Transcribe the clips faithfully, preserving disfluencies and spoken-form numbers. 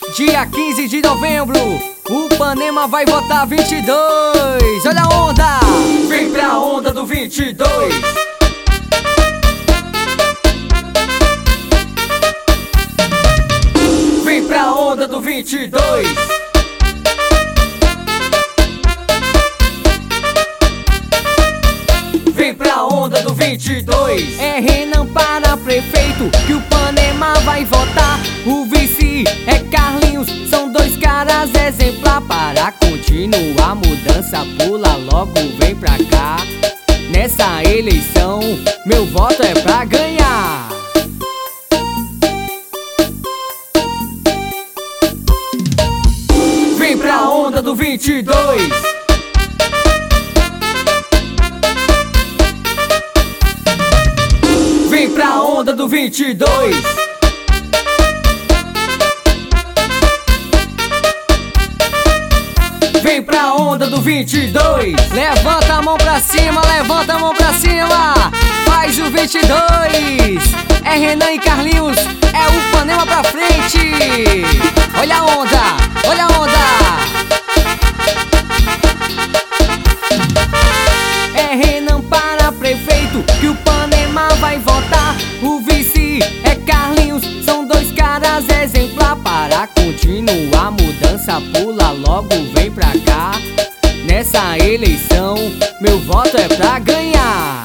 Dia quinze de novembro, o Panema vai votar vinte e dois. Olha a onda! Vem pra onda do vinte e dois. Vem pra onda do vinte e dois. Vem pra onda do vinte e dois. É Renan para prefeito que o Panema vai votar. O vice é Carlinhos, são dois caras exemplar. Para continuar a mudança, pula logo, vem pra cá. Nessa eleição, meu voto é pra ganhar. Vem pra onda do vinte e dois. Vem pra onda do vinte e dois. Vem pra onda do vinte e dois. Levanta a mão pra cima, levanta a mão pra cima. Faz o vinte e dois. É Renan e Carlinhos, é o Panema pra frente. Olha a onda, olha a onda. É Renan para prefeito que o Panema vai votar. O vice é Carlinhos, são dois caras exemplar. Para continuar a mudança, pula logo, vem pra cá. Nessa eleição, meu voto é pra ganhar.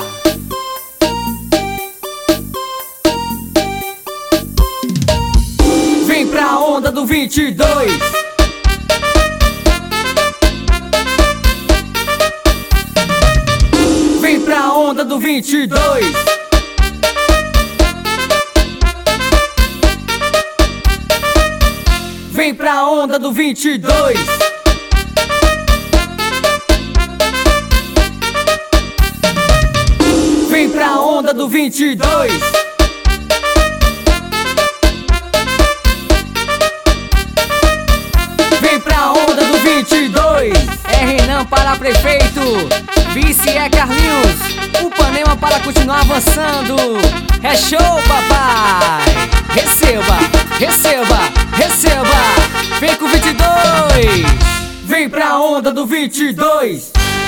Vem pra onda do vinte e dois. Vem pra onda do vinte e dois. Vem pra onda do vinte e dois. Vem pra onda do vinte e dois. Vem pra onda do vinte e dois. É Renan para prefeito, vice é Carlinhos, o Panema para continuar avançando. É show, papai! Receba, receba, receba. Vem com vinte e dois. Vem pra onda do vinte e dois.